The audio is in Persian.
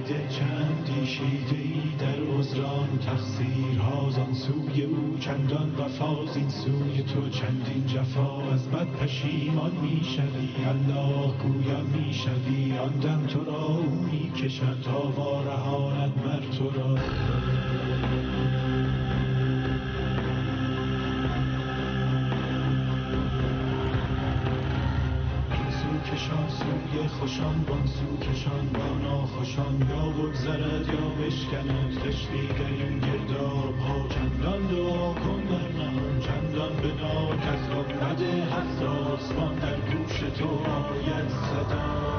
دیده چندی شیده‌ای در عذران تقصیرها زان سوی او چندان وفا زین سوی تو چندین جفا از بد پشیمان میشوی الله گویم میشوی آن دم تو را او میکشد تا وارهاند مر تو را کشان سوی خوشان بان سو کشان با ناخوشان یا بگذرد یا بشکند خشتی در این گرداب ها چندان دعا کن در نهان چندان بنا کز خود بد حساس وان در گوش تو آید صدا